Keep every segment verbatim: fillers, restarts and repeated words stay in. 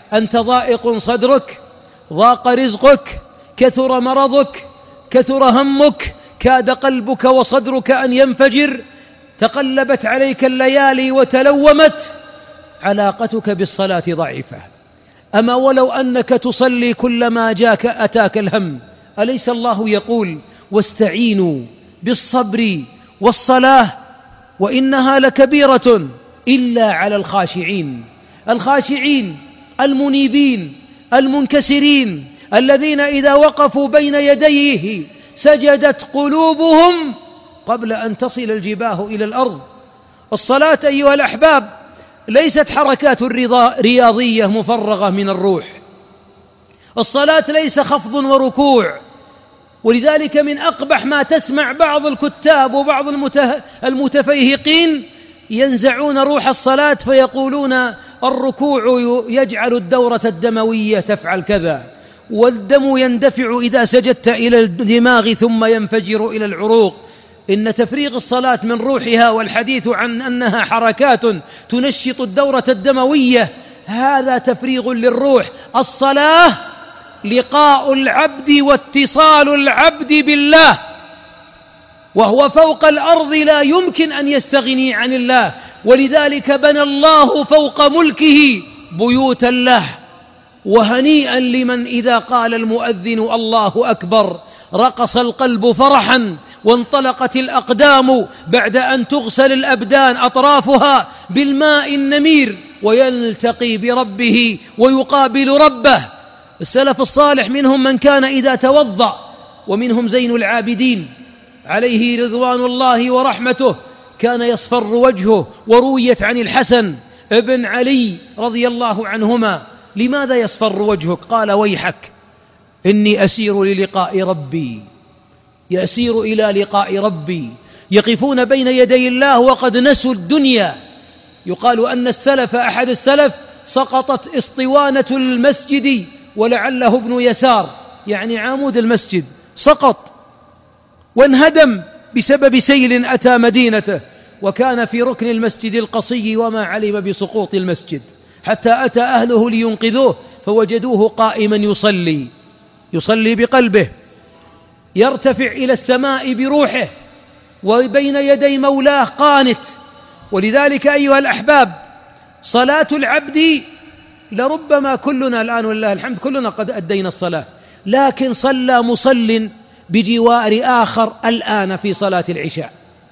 أنت ضائق صدرك، ضاق رزقك، كثر مرضك، كثر همك، كاد قلبك وصدرك أن ينفجر، تقلبت عليك الليالي وتلومت، علاقتك بالصلاة ضعيفة. أما ولو أنك تصلي كلما جاك أتاك الهم، أليس الله يقول واستعينوا بالصبر والصلاة وإنها لكبيرة إلا على الخاشعين؟ الخاشعين المنيبين المنكسرين الذين إذا وقفوا بين يديه سجدت قلوبهم قبل أن تصل الجباه إلى الأرض. الصلاة أيها الأحباب ليست حركات رياضية مفرغة من الروح، الصلاة ليس خفض وركوع. ولذلك من أقبح ما تسمع بعض الكتاب وبعض المتفيهقين ينزعون روح الصلاة فيقولون الركوع يجعل الدورة الدموية تفعل كذا، والدم يندفع إذا سجدت إلى الدماغ ثم ينفجر إلى العروق. إن تفريغ الصلاة من روحها والحديث عن أنها حركات تنشط الدورة الدموية هذا تفريغ للروح. الصلاة لقاء العبد واتصال العبد بالله، وهو فوق الأرض لا يمكن أن يستغني عن الله، ولذلك بنى الله فوق ملكه بيوتا له. وهنيئا لمن إذا قال المؤذن الله أكبر رقص القلب فرحا وانطلقت الأقدام بعد أن تغسل الأبدان أطرافها بالماء النمير ويلتقي بربه ويقابل ربه. السلف الصالح منهم من كان إذا توضأ، ومنهم زين العابدين عليه رضوان الله ورحمته كان يصفر وجهه. ورويت عن الحسن ابن علي رضي الله عنهما: لماذا يصفر وجهك؟ قال: ويحك إني أسير للقاء ربي، يسير إلى لقاء ربي. يقفون بين يدي الله وقد نسوا الدنيا. يقال أن السلف أحد السلف سقطت اسطوانة المسجد ولعله ابن يسار يعني عمود المسجد سقط وانهدم بسبب سيل أتى مدينته، وكان في ركن المسجد القصي وما علم بسقوط المسجد، حتى أتى أهله لينقذوه فوجدوه قائما يصلي يصلي بقلبه، يرتفع إلى السماء بروحه وبين يدي مولاه قانت. ولذلك أيها الأحباب صلاة العبد لربما كلنا الآن والله الحمد كلنا قد أدينا الصلاة، لكن صلى مصل بجوار آخر الآن في صلاة العشاء.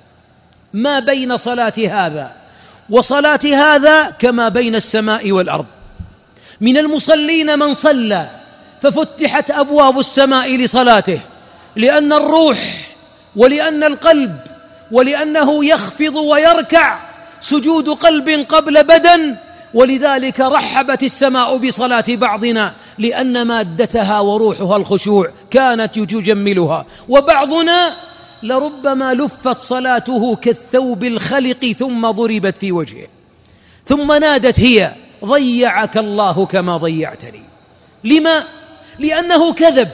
ما بين صلاة هذا وصلاة هذا كما بين السماء والأرض. من المصلين من صلى ففتحت أبواب السماء لصلاته، لأن الروح ولأن القلب ولأنه يخفض ويركع سجود قلب قبل بدن، ولذلك رحبت السماء بصلاة بعضنا لأن مادتها وروحها الخشوع كانت تجملها. وبعضنا لربما لفت صلاته كالثوب الخلق ثم ضربت في وجهه، ثم نادت هي: ضيعك الله كما ضيعتني. لما؟ لأنه كذب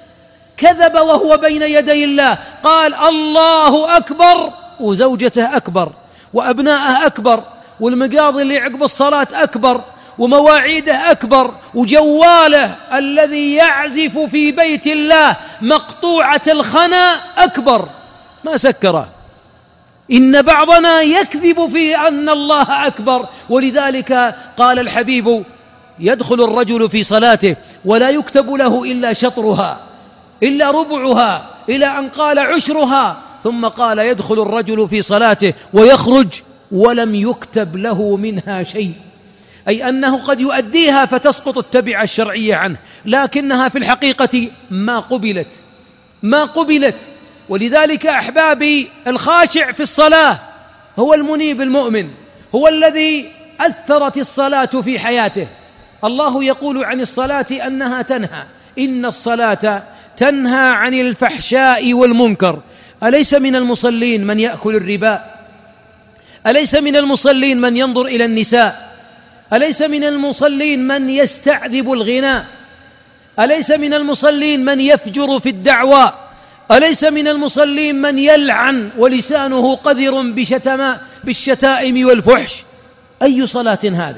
كذب وهو بين يدي الله، قال الله أكبر وزوجته أكبر وأبناءه أكبر والمقاضي اللي عقب الصلاة أكبر ومواعيده أكبر وجواله الذي يعزف في بيت الله مقطوعة الخنا أكبر، ما سكره. إن بعضنا يكذب في أن الله أكبر. ولذلك قال الحبيب: يدخل الرجل في صلاته ولا يكتب له إلا شطرها إلا ربعها إلى أن قال عشرها، ثم قال: يدخل الرجل في صلاته ويخرج ولم يكتب له منها شيء، أي أنه قد يؤديها فتسقط التبعة الشرعية عنه، لكنها في الحقيقة ما قبلت ما قبلت. ولذلك أحبابي الخاشع في الصلاة هو المنيب المؤمن، هو الذي أثرت الصلاة في حياته. الله يقول عن الصلاة أنها تنهى، إن الصلاة تنهى عن الفحشاء والمنكر. أليس من المصلين من يأكل الربا؟ أليس من المصلين من ينظر إلى النساء؟ أليس من المصلين من يستعذب الغناء؟ أليس من المصلين من يفجر في الدعوى؟ أليس من المصلين من يلعن ولسانه قذر بشتما بالشتائم والفحش؟ أي صلاة هذه؟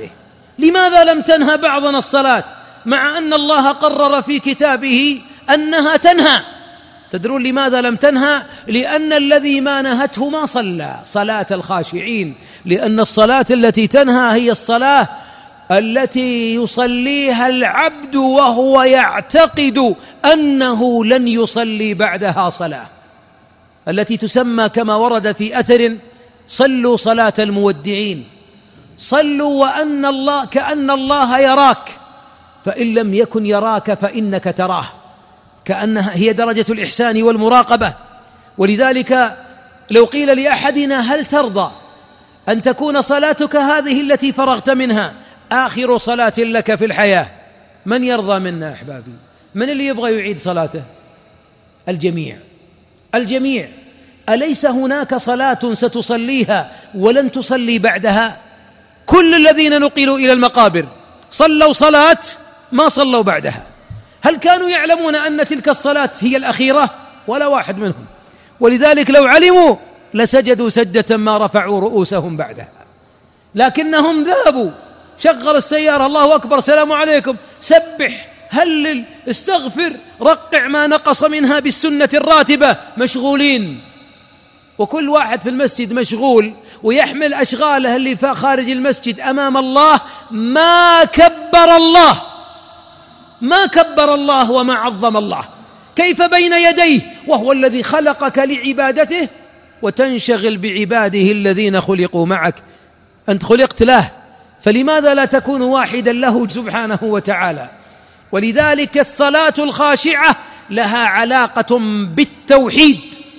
لماذا لم تنهى بعضنا الصلاة مع أن الله قرر في كتابه أنها تنهى؟ تدرون لماذا لم تنهى؟ لأن الذي ما نهته ما صلى صلاة الخاشعين، لأن الصلاة التي تنهى هي الصلاة التي يصليها العبد وهو يعتقد أنه لن يصلي بعدها صلاة، التي تسمى كما ورد في أثر: صلوا صلاة المودعين، صلوا وأن الله كأن الله يراك، فإن لم يكن يراك فإنك تراه، كأنها هي درجة الإحسان والمراقبة. ولذلك لو قيل لأحدنا: هل ترضى أن تكون صلاتك هذه التي فرغت منها آخر صلاة لك في الحياة؟ من يرضى منا أحبابي؟ من اللي يبغى يعيد صلاته؟ الجميع الجميع. أليس هناك صلاة ستصليها ولن تصلي بعدها؟ كل الذين نقلوا إلى المقابر صلوا صلاة ما صلوا بعدها. هل كانوا يعلمون أن تلك الصلاة هي الأخيرة؟ ولا واحد منهم. ولذلك لو علموا لسجدوا سجدة ما رفعوا رؤوسهم بعدها، لكنهم ذهبوا، شغل السيارة، الله أكبر، سلام عليكم، سبح، هلل، استغفر، رقع ما نقص منها بالسنة الراتبة، مشغولين. وكل واحد في المسجد مشغول ويحمل أشغاله اللي خارج المسجد أمام الله، ما كبر الله ما كبر الله وما عظم الله. كيف بين يديه وهو الذي خلقك لعبادته وتنشغل بعباده الذين خلقوا معك؟ أنت خلقت له، فلماذا لا تكون واحدا له سبحانه وتعالى؟ ولذلك الصلاة الخاشعة لها علاقة بالتوحيد.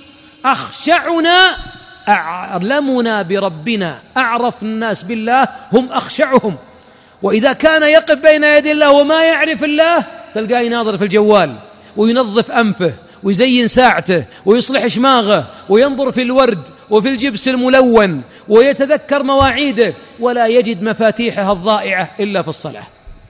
أخشعنا أعلمنا بربنا، أعرف الناس بالله هم أخشعهم. وإذا كان يقف بين يدي الله وما يعرف الله تلقاه يناظر في الجوال وينظف أنفه ويزين ساعته ويصلح شماغه وينظر في الورد وفي الجبس الملون ويتذكر مواعيده، ولا يجد مفاتيحها الضائعة إلا في الصلاة،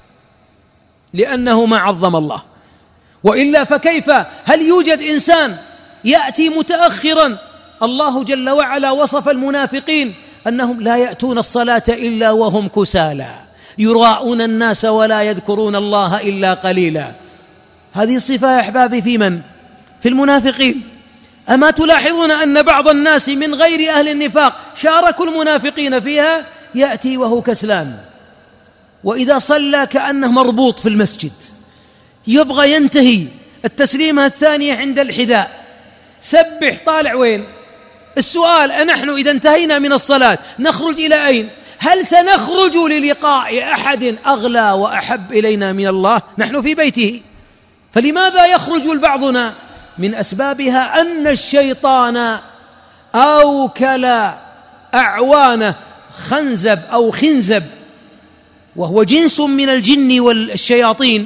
لأنه ما عظم الله. وإلا فكيف؟ هل يوجد إنسان يأتي متأخرا؟ الله جل وعلا وصف المنافقين أنهم لا يأتون الصلاة إلا وهم كسالى يراءون الناس ولا يذكرون الله إلا قليلا. هذه الصفة يا أحبابي في من؟ في المنافقين. أما تلاحظون أن بعض الناس من غير أهل النفاق شاركوا المنافقين فيها؟ يأتي وهو كسلان، وإذا صلى كأنه مربوط في المسجد، يبغى ينتهي التسليمة الثانية عند الحذاء، سبح، طالع وين؟ السؤال: أنحن إذا انتهينا من الصلاة نخرج إلى أين؟ هل سنخرج للقاء أحد أغلى وأحب إلينا من الله؟ نحن في بيته. فلماذا يخرج بعضنا؟ من أسبابها أن الشيطان أوكل أعوانه، خنزب أو خنزب، وهو جنس من الجن والشياطين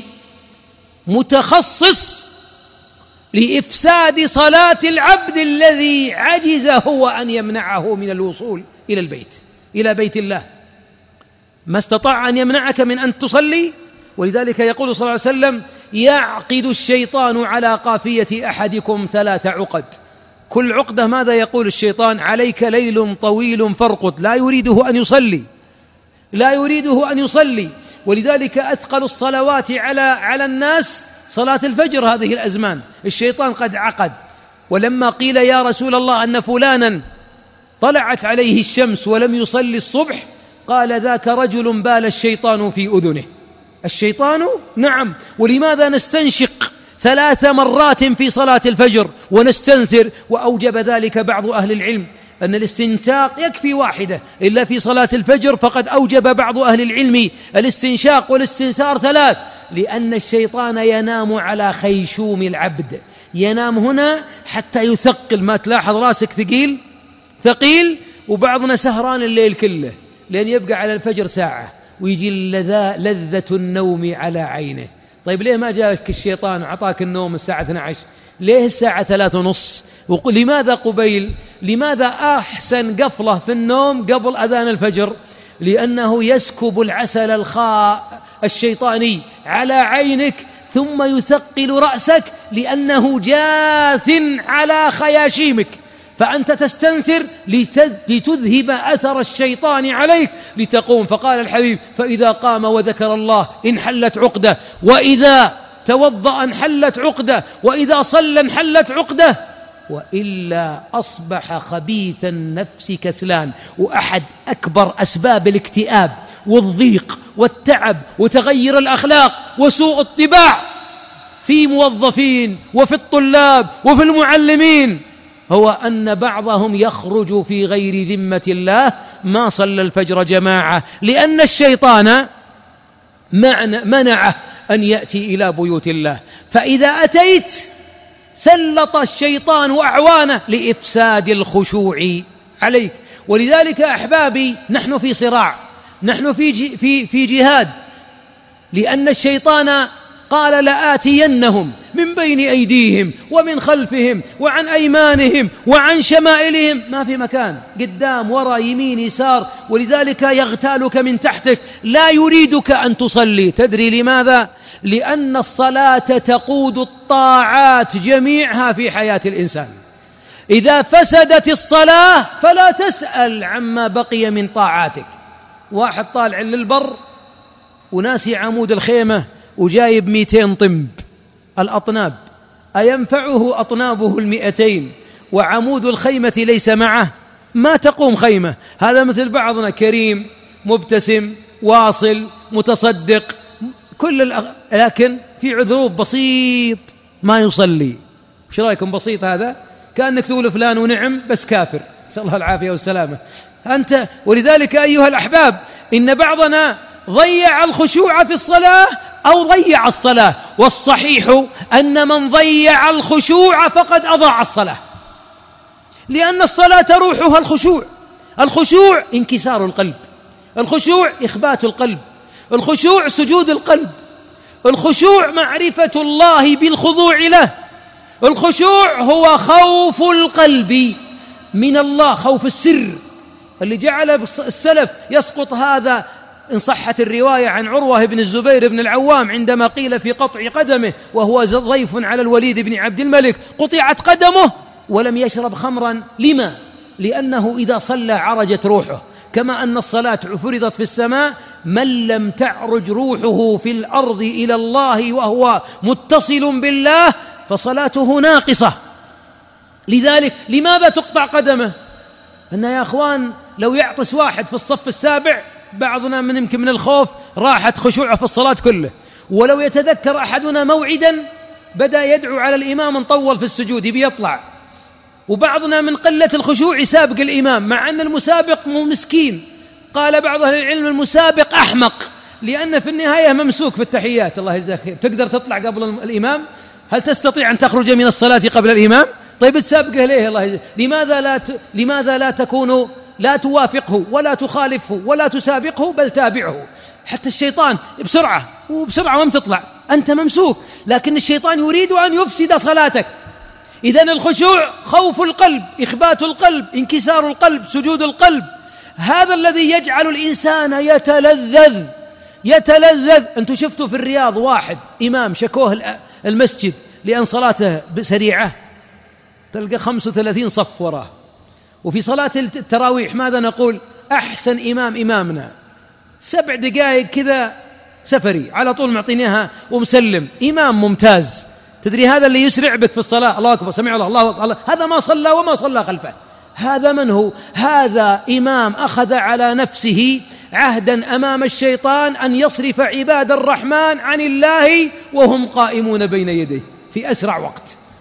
متخصص لإفساد صلاة العبد الذي عجز هو أن يمنعه من الوصول إلى البيت، إلى بيت الله. ما استطاع أن يمنعك من أن تصلي. ولذلك يقول صلى الله عليه وسلم: يعقد الشيطان على قافية أحدكم ثلاث عقد. كل عقدة ماذا يقول الشيطان؟ عليك ليل طويل فارقد. لا يريده أن يصلي، لا يريده أن يصلي. ولذلك أثقل الصلوات على على الناس صلاة الفجر هذه الأزمان. الشيطان قد عقد. ولما قيل يا رسول الله أن فلانا طلعت عليه الشمس ولم يصلي الصبح، قال: ذاك رجل بال الشيطان في أذنه. الشيطان نعم. ولماذا نستنشق ثلاث مرات في صلاة الفجر ونستنثر؟ وأوجب ذلك بعض أهل العلم أن الاستنشاق يكفي واحدة، إلا في صلاة الفجر فقد أوجب بعض أهل العلم الاستنشاق والاستنثار ثلاث، لأن الشيطان ينام على خيشوم العبد، ينام هنا حتى يثقل. ما تلاحظ راسك ثقيل ثقيل، وبعضنا سهران الليل كله لأن يبقى على الفجر ساعة ويجي لذة النوم على عينه. طيب ليه ما جاءك الشيطان وعطاك النوم الساعة اثنتي عشرة؟ ليه الساعة ثلاثة ونص؟ لماذا قبيل؟ لماذا أحسن قفلة في النوم قبل أذان الفجر؟ لأنه يسكب العسل الخاء الشيطاني على عينك ثم يثقل رأسك، لأنه جاث على خياشيمك، فأنت تستنثر لتذهب أثر الشيطان عليك لتقوم. فقال الحبيب: فإذا قام وذكر الله انحلت عقدة، وإذا توضأ انحلت عقدة، وإذا صلى انحلت عقدة، وإلا أصبح خبيث النفس كسلان. وأحد أكبر أسباب الاكتئاب والضيق والتعب وتغير الأخلاق وسوء الطباع في موظفين وفي الطلاب وفي المعلمين هو أن بعضهم يخرج في غير ذمة الله، ما صلى الفجر جماعة، لأن الشيطان منعه أن يأتي إلى بيوت الله. فإذا أتيت سلط الشيطان أعوانه لإفساد الخشوع عليك. ولذلك أحبابي نحن في صراع، نحن في في في جهاد، لأن الشيطان قال: لآتينهم من بين أيديهم ومن خلفهم وعن أيمانهم وعن شمائلهم. ما في مكان، قدام ورا يمين يسار. ولذلك يغتالك من تحتك، لا يريدك أن تصلي. تدري لماذا؟ لأن الصلاة تقود الطاعات جميعها في حياة الإنسان. إذا فسدت الصلاة فلا تسأل عما بقي من طاعاتك. واحد طالع للبر وناسي عمود الخيمة وجايب مئتين طنب الأطناب، أينفعه أطنابه المئتين وعمود الخيمة ليس معه؟ ما تقوم خيمة. هذا مثل بعضنا، كريم مبتسم واصل متصدق كل الأغ... لكن في عذوب بسيط ما يصلي. وش رأيكم بسيط هذا؟ كأنك تقول فلان ونعم بس كافر، نسأل الله العافية والسلامة. أنت ولذلك أيها الأحباب إن بعضنا ضيع الخشوع في الصلاة أو ضيع الصلاة، والصحيح أن من ضيع الخشوع فقد أضاع الصلاة، لأن الصلاة روحها الخشوع. الخشوع انكسار القلب، الخشوع إخبات القلب، الخشوع سجود القلب، الخشوع معرفة الله بالخضوع له، الخشوع هو خوف القلب من الله، خوف السر اللي جعل السلف يسقط هذا إن صحت الرواية عن عروة بن الزبير بن العوام عندما قيل في قطع قدمه وهو ضيف على الوليد بن عبد الملك: قطعت قدمه ولم يشرب خمرا. لما؟ لأنه إذا صلى عرجت روحه. كما أن الصلاة فرضت في السماء، من لم تعرج روحه في الأرض إلى الله وهو متصل بالله فصلاته ناقصة. لذلك لماذا تقطع قدمه؟ أن يا أخوان لو يعطس واحد في الصف السابع بعضنا من يمكن من الخوف راحت خشوعه في الصلاة كله. ولو يتذكر أحدنا موعدا بدأ يدعو على الإمام نطول في السجود يبي يطلع، وبعضنا من قلة الخشوع يسابق الإمام، مع أن المسابق مسكين. قال بعض أهل العلم: المسابق أحمق، لأن في النهاية ممسوك في التحيات. الله يجزاك خير. تقدر تطلع قبل الإمام؟ هل تستطيع أن تخرج من الصلاة قبل الإمام؟ طيب تسابقه ليه؟ الله يجزاك. لماذا لا ت... لماذا لا تكون لا توافقه ولا تخالفه ولا تسابقه بل تابعه؟ حتى الشيطان بسرعة وبسرعة وما تطلع، أنت ممسوك، لكن الشيطان يريد أن يفسد صلاتك. إذن الخشوع خوف القلب، إخبات القلب، انكسار القلب، سجود القلب. هذا الذي يجعل الإنسان يتلذذ يتلذذ أنتم شفتوا في الرياض واحد إمام شكوه المسجد لأن صلاته سريعة، تلقى خمسة وثلاثين صف وراه. وفي صلاة التراويح ماذا نقول؟ أحسن إمام إمامنا، سبع دقائق كذا سفري على طول معطينيها ومسلم، إمام ممتاز. تدري هذا اللي يسرع بك في الصلاة، الله أكبر سمع الله الله أكبر، هذا ما صلى وما صلى خلفه. هذا من هو؟ هذا إمام أخذ على نفسه عهدا أمام الشيطان أن يصرف عباد الرحمن عن الله وهم قائمون بين يديه في أسرع وقت.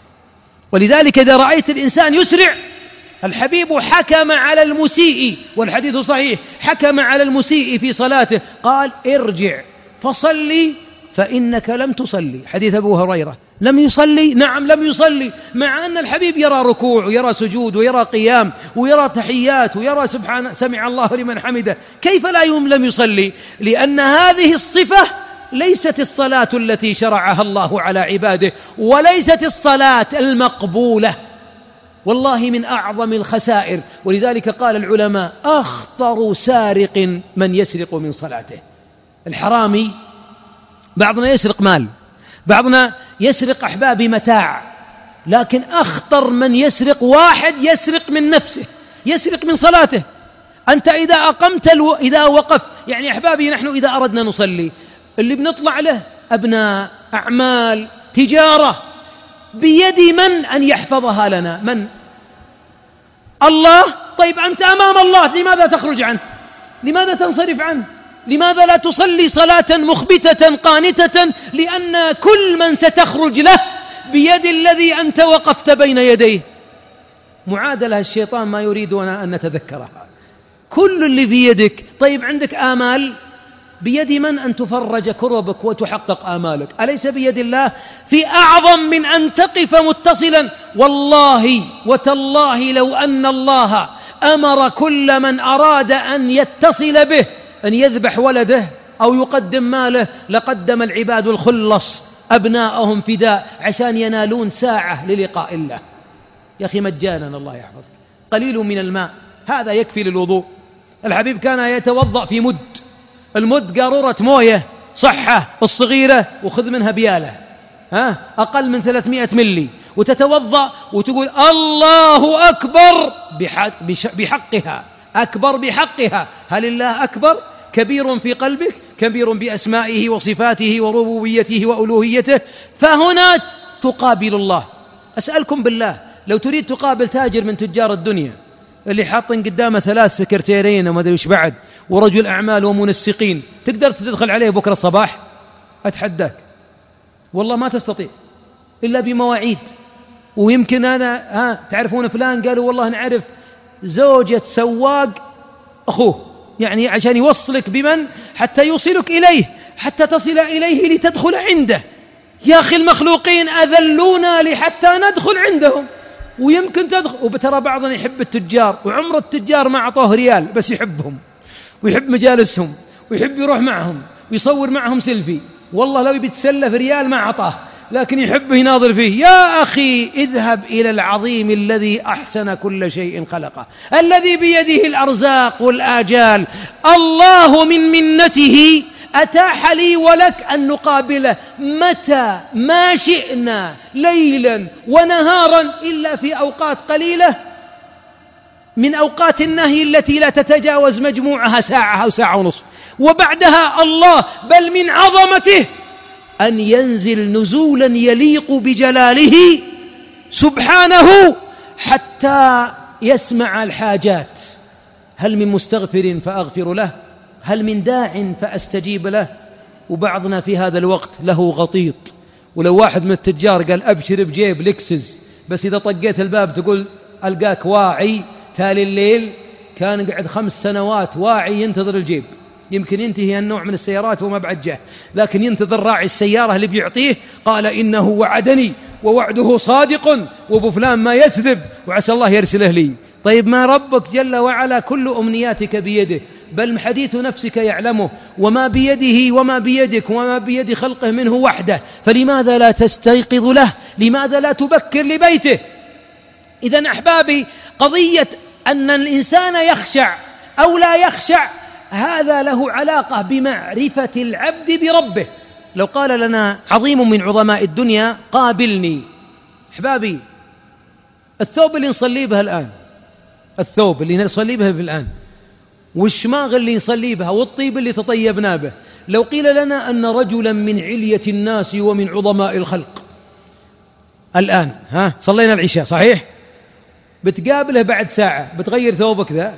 ولذلك إذا رأيت الإنسان يسرع، الحبيب حكم على المسيء، والحديث صحيح، حكم على المسيء في صلاته قال: ارجع فصلي فإنك لم تصلي. حديث أبو هريرة، لم يصلي؟ نعم لم يصلي، مع أن الحبيب يرى ركوع ويرى سجود ويرى قيام ويرى تحيات ويرى سبحان سمع الله لمن حمده، كيف لا يوم لم يصلي؟ لأن هذه الصفة ليست الصلاة التي شرعها الله على عباده، وليست الصلاة المقبولة، والله من أعظم الخسائر. ولذلك قال العلماء: أخطر سارق من يسرق من صلاته. الحرامي بعضنا يسرق مال، بعضنا يسرق أحباب متاع، لكن أخطر من يسرق واحد يسرق من نفسه، يسرق من صلاته. أنت إذا أقمت الو... إذا وقف، يعني أحبابي نحن إذا أردنا نصلي اللي بنطلع له أبناء، أعمال، تجارة، بيد من أن يحفظها لنا؟ من؟ الله. طيب أنت أمام الله، لماذا تخرج عنه؟ لماذا تنصرف عنه؟ لماذا لا تصلي صلاة مخبتة قانتة؟ لأن كل من ستخرج له بيد الذي أنت وقفت بين يديه. معادلة الشيطان ما يريدنا أن نتذكرها. كل اللي في يدك. طيب عندك آمال، بيد من أن تفرج كربك وتحقق آمالك؟ أليس بيد الله؟ في أعظم من أن تقف متصلا. والله وتالله لو أن الله أمر كل من أراد أن يتصل به أن يذبح ولده أو يقدم ماله لقدم العباد الخلص أبناءهم فداء عشان ينالون ساعة للقاء الله. يا أخي مجانا الله يحفظك، قليل من الماء هذا يكفي للوضوء. الحبيب كان يتوضأ في مد، المد قارورة موية صحة الصغيرة وخذ منها بيالة، ها أقل من ثلاثمائة ملي، وتتوضأ وتقول الله أكبر بحقها، أكبر بحقها. هل الله أكبر؟ كبير في قلبك، كبير بأسمائه وصفاته وربوبيته وألوهيته، فهنا تقابل الله. أسألكم بالله، لو تريد تقابل تاجر من تجار الدنيا اللي حاطين قدامه ثلاث سكرتيرين وما أدري وش بعد ورجل أعمال ومنسقين، تقدر تدخل عليه بكرة الصباح؟ أتحداك والله ما تستطيع إلا بمواعيد. ويمكن أنا ها تعرفون فلان، قالوا والله نعرف زوجة سواق أخوه، يعني عشان يوصلك بمن حتى يوصلك إليه، حتى تصل إليه لتدخل عنده. يا أخي المخلوقين أذلونا لحتى ندخل عندهم، ويمكن تدخل. وبترى بعضنا يحب التجار وعمر التجار ما أعطوه ريال، بس يحبهم ويحب مجالسهم ويحب يروح معهم ويصور معهم سيلفي. والله لو بيتسلف ريال ما أعطاه، لكن يحبه يناظر فيه. يا أخي اذهب إلى العظيم الذي أحسن كل شيء خلقه، الذي بيده الأرزاق والآجال. الله من منته أتاح لي ولك أن نقابله متى ما شئنا، ليلا ونهارا، إلا في أوقات قليلة من أوقات النهي التي لا تتجاوز مجموعها ساعة أو ساعة ونصف. وبعدها الله بل من عظمته أن ينزل نزولا يليق بجلاله سبحانه حتى يسمع الحاجات. هل من مستغفر فأغفر له؟ هل من داع فأستجيب له؟ وبعضنا في هذا الوقت له غطيط، ولو واحد من التجار قال أبشر بجيب لكسس، بس إذا طقيت الباب تقول ألقاك واعي تالي الليل، كان قعد خمس سنوات واعي ينتظر الجيب. يمكن ينتهي النوع من السيارات وما بعد جه، لكن ينتظر راعي السيارة اللي بيعطيه، قال إنه وعدني ووعده صادق وابو فلان ما يكذب وعسى الله يرسله لي. طيب ما ربك جل وعلا كل أمنياتك بيده، بل حديث نفسك يعلمه، وما بيده وما بيدك وما بيد خلقه منه وحده، فلماذا لا تستيقظ له؟ لماذا لا تبكر لبيته؟ إذن أحبابي، قضية أن الإنسان يخشع أو لا يخشع هذا له علاقة بمعرفة العبد بربه. لو قال لنا عظيم من عظماء الدنيا قابلني، أحبابي الثوب اللي نصلي به الآن، الثوب اللي نصلي به الآن، والشماغ اللي نصلي بها، والطيب اللي تطيبنا به، لو قيل لنا أن رجلا من علية الناس ومن عظماء الخلق الآن، ها صلينا العشاء صحيح، بتقابله بعد ساعة، بتغير ثوبك ذا؟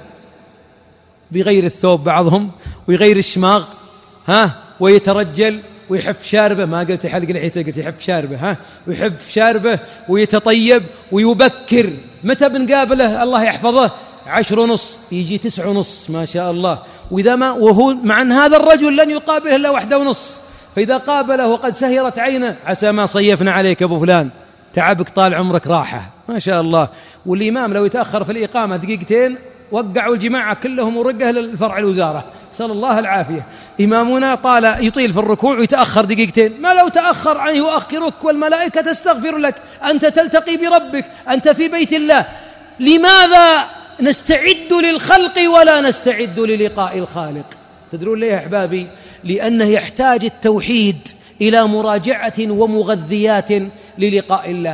بيغير الثوب بعضهم ويغير الشماغ، ها ويترجل ويحف شاربه، ما قلت حلق لحيته قلت يحف شاربه، ها ويحف شاربه ويتطيب ويبكر. متى بنقابله الله يحفظه؟ عشر ونص، يجي تسع ونص ما شاء الله. وإذا ما وهو مع أن هذا الرجل لن يقابله إلا واحدة ونص، فإذا قابله وقد سهرت عينه عسى ما صيفنا عليك أبو فلان، تعبك طال عمرك راحة ما شاء الله. والإمام لو يتأخر في الإقامة دقيقتين وقعوا الجماعة كلهم ورقه للفرع الوزارة، صلى الله العافية. إمامنا طال يطيل في الركوع ويتأخر دقيقتين، ما لو تأخر عنه يؤخرك والملائكة تستغفر لك، أنت تلتقي بربك، أنت في بيت الله. لماذا نستعد للخلق ولا نستعد للقاء الخالق؟ تدرون ليه أحبابي؟ لأنه يحتاج التوحيد إلى مراجعة ومغذيات للقاء الله. أعظم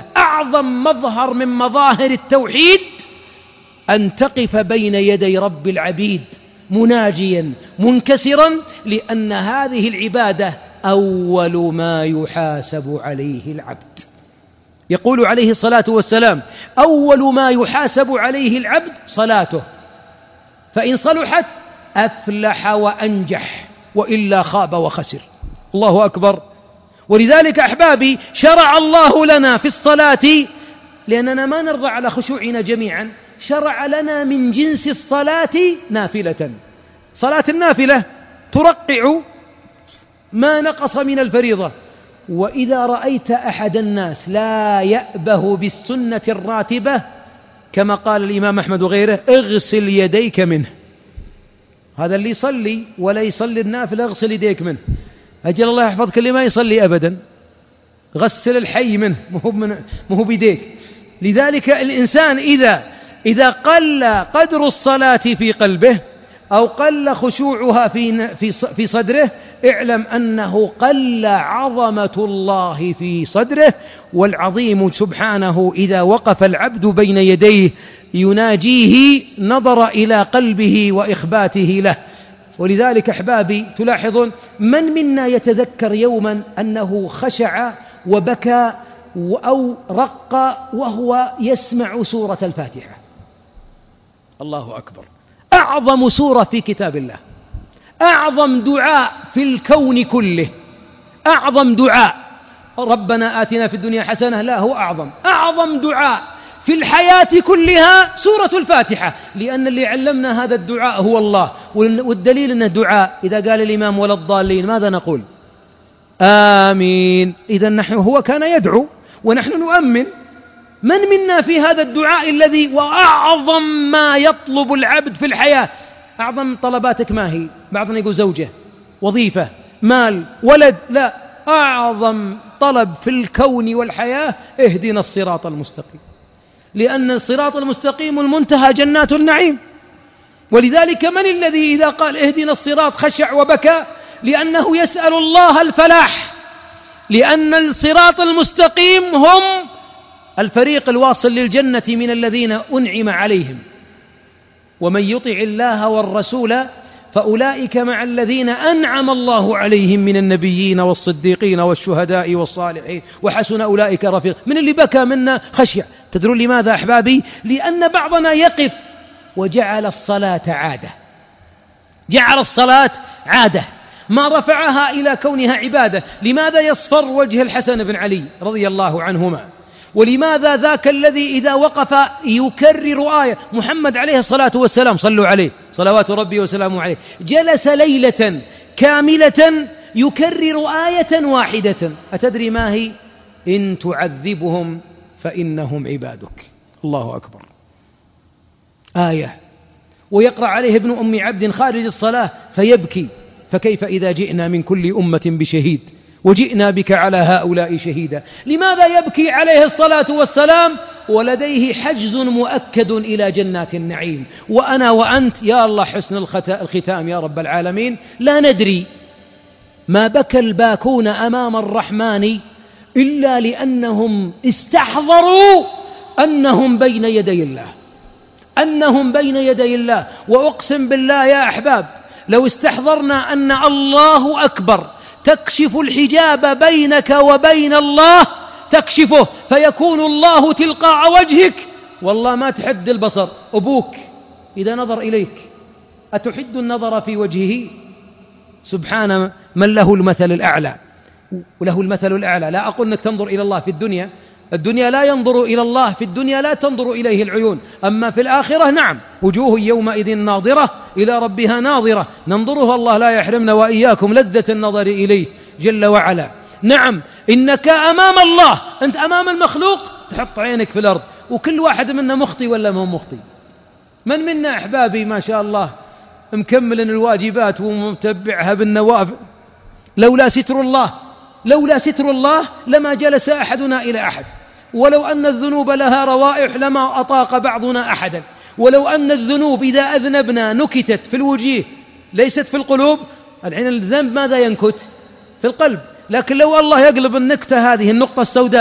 أعظم مظهر من مظاهر التوحيد أن تقف بين يدي رب العبيد مناجيا منكسرا، لأن هذه العبادة أول ما يحاسب عليه العبد. يقول عليه الصلاة والسلام: أول ما يحاسب عليه العبد صلاته، فإن صلحت أفلح وأنجح، وإلا خاب وخسر. الله أكبر. ولذلك أحبابي شرع الله لنا في الصلاة، لأننا ما نرضى على خشوعنا جميعا، شرع لنا من جنس الصلاة نافلة. صلاة النافلة ترقع ما نقص من الفريضة. وإذا رأيت أحد الناس لا يأبه بالسنة الراتبة، كما قال الإمام أحمد وغيره: اغسل يديك منه. هذا اللي يصلي ولا يصلي النافلة اغسل يديك منه. أجل الله يحفظك اللي ما يصلي أبدا، غسل الحي منه، مو بيديك. لذلك الإنسان إذا إذا قل قدر الصلاة في قلبه أو قل خشوعها في في في صدره، اعلم أنه قل عظمة الله في صدره. والعظيم سبحانه إذا وقف العبد بين يديه يناجيه نظر إلى قلبه وإخباته له. ولذلك أحبابي تلاحظون من منا يتذكر يوما أنه خشع وبكى أو رق وهو يسمع سورة الفاتحة؟ الله أكبر. أعظم سورة في كتاب الله، أعظم دعاء في الكون كله، أعظم دعاء. ربنا آتنا في الدنيا حسنة، لا هو أعظم أعظم دعاء في الحياة كلها سورة الفاتحة، لأن اللي علمنا هذا الدعاء هو الله. والدليل أن الدعاء إذا قال الإمام ولا الضالين ماذا نقول؟ آمين. إذا نحن هو كان يدعو ونحن نؤمن. من منا في هذا الدعاء الذي وأعظم ما يطلب العبد في الحياة؟ أعظم طلباتك ما هي؟ بعضنا يقول زوجة، وظيفة، مال، ولد. لا، أعظم طلب في الكون والحياة اهدنا الصراط المستقيم، لأن الصراط المستقيم المنتهى جنات النعيم. ولذلك من الذي إذا قال اهدنا الصراط خشع وبكى؟ لأنه يسأل الله الفلاح، لأن الصراط المستقيم هم الفريق الواصل للجنة من الذين أنعم عليهم. ومن يطع الله والرسول فأولئك مع الذين أنعم الله عليهم من النبيين والصديقين والشهداء والصالحين وحسن أولئك رفيق. من اللي بكى منا خشع. تدرون لماذا أحبابي؟ لأن بعضنا يقف وجعل الصلاة عادة، جعل الصلاة عادة ما رفعها إلى كونها عبادة. لماذا يصفر وجه الحسن بن علي رضي الله عنهما؟ ولماذا ذاك الذي إذا وقف يكرر آية؟ محمد عليه الصلاة والسلام صلوا عليه صلوات ربي وسلامه عليه، جلس ليلة كاملة يكرر آية واحدة. أتدري ما هي؟ إن تعذبهم فإنهم عبادك. الله أكبر. آية. ويقرأ عليه ابن أم عبد خارج الصلاة فيبكي: فكيف إذا جئنا من كل أمة بشهيد وجئنا بك على هؤلاء شهيدا. لماذا يبكي عليه الصلاة والسلام ولديه حجز مؤكد إلى جنات النعيم؟ وأنا وأنت يا الله حسن الختام يا رب العالمين لا ندري. ما بكى الباكون أمام الرحمن إلا لأنهم استحضروا أنهم بين يدي الله، أنهم بين يدي الله. وأقسم بالله يا أحباب لو استحضرنا أن الله أكبر تكشف الحجاب بينك وبين الله، تكشفه فيكون الله تلقاء وجهك، والله ما تحد البصر. أبوك إذا نظر إليك أتحد النظر في وجهه؟ سبحان من له المثل الأعلى، وله المثل الأعلى. لا أقول أنك تنظر إلى الله في الدنيا، الدنيا لا ينظر إلى الله، في الدنيا لا تنظر إليه العيون، أما في الآخرة نعم، وجوه يومئذ ناظرة إلى ربها ناظرة، ننظرها الله لا يحرمنا وإياكم لذة النظر إليه جل وعلا. نعم، إنك أمام الله، أنت أمام المخلوق تحط عينك في الأرض، وكل واحد منا مخطي ولا ما مخطي؟ من منا أحبابي ما شاء الله مكمل الواجبات ومتبعها بالنوافل؟ لولا ستر الله لولا ستر الله لما جلس أحدنا إلى أحد، ولو أن الذنوب لها روائح لما أطاق بعضنا أحدا، ولو أن الذنوب إذا أذنبنا نكتت في الوجيه ليست في القلوب. الحين الذنب ماذا ينكت؟ في القلب. لكن لو الله يقلب النكتة هذه النقطة السوداء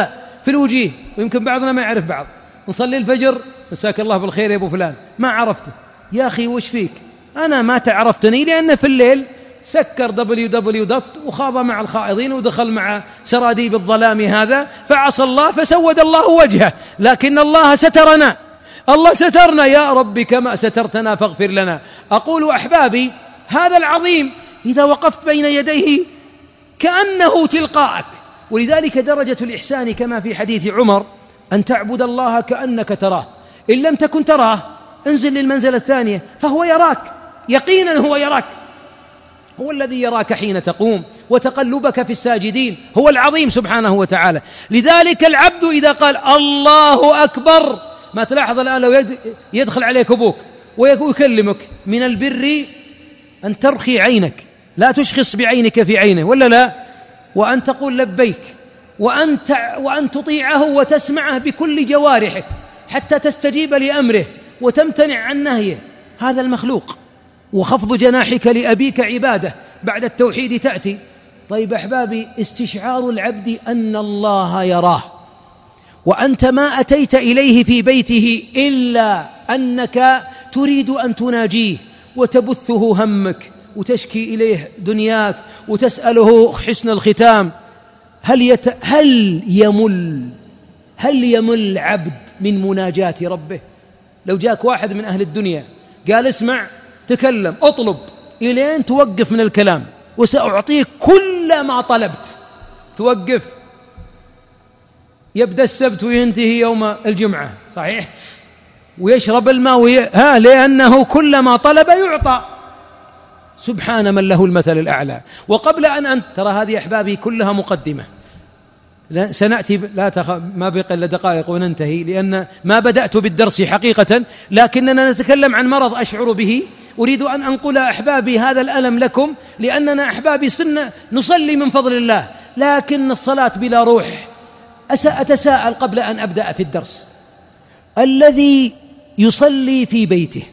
في الوجيه، ويمكن بعضنا ما يعرف بعض. نصلي الفجر، مساك الله بالخير يا أبو فلان، ما عرفته، يا أخي وش فيك؟ أنا ما تعرفتني لأن في الليل سكر دبليو دبليو دوت وخاض مع الخائضين ودخل مع سراديب الظلام هذا فعصى الله فسود الله وجهه، لكن الله سترنا، الله سترنا يا رب كما سترتنا فاغفر لنا. أقول أحبابي هذا العظيم إذا وقفت بين يديه كأنه تلقاءك. ولذلك درجة الإحسان كما في حديث عمر أن تعبد الله كأنك تراه، إن لم تكن تراه انزل للمنزلة الثانية فهو يراك، يقينا هو يراك، هو الذي يراك حين تقوم وتقلبك في الساجدين، هو العظيم سبحانه وتعالى. لذلك العبد إذا قال الله أكبر، ما تلاحظ الآن لو يدخل عليك أبوك ويكلمك، من البر أن ترخي عينك، لا تشخص بعينك في عينه ولا لا، وأن تقول لبيك، وأن وأن تطيعه وتسمعه بكل جوارحك حتى تستجيب لأمره وتمتنع عن نهيه، هذا المخلوق. وخفض جناحك لأبيك عبادة، بعد التوحيد تأتي. طيب أحبابي، استشعار العبد أن الله يراه، وأنت ما أتيت إليه في بيته إلا أنك تريد أن تناجيه وتبثه همك وتشكي إليه دنياك وتسأله حسن الختام. هل, يت... هل يمل هل يمل عبد من مناجاة ربه؟ لو جاك واحد من أهل الدنيا قال اسمع تكلم اطلب إلين توقف من الكلام وسأعطيك كل ما طلبت، توقف، يبدأ السبت وينتهي يوم الجمعة، صحيح، ويشرب الماء وي... ها لأنه كل ما طلب يعطى. سبحان من له المثل الأعلى. وقبل أن أنت ترى هذه أحبابي كلها مقدمة، سنأتي لا تخ... ما بقى إلا دقائق وننتهي، لأن ما بدأت بالدرس حقيقة، لكننا نتكلم عن مرض أشعر به، أريد أن أنقل أحبابي هذا الألم لكم، لأننا أحبابي سنة نصلي من فضل الله، لكن الصلاة بلا روح. أتساءل قبل أن أبدأ في الدرس، الذي يصلي في بيته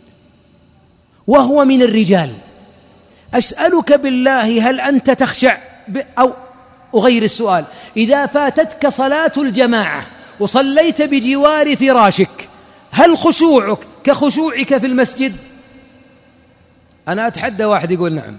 وهو من الرجال، أسألك بالله هل أنت تخشع ب... أو أغير السؤال، إذا فاتتك صلاة الجماعة وصليت بجوار فراشك هل خشوعك كخشوعك في المسجد؟ أنا أتحدى واحد يقول نعم،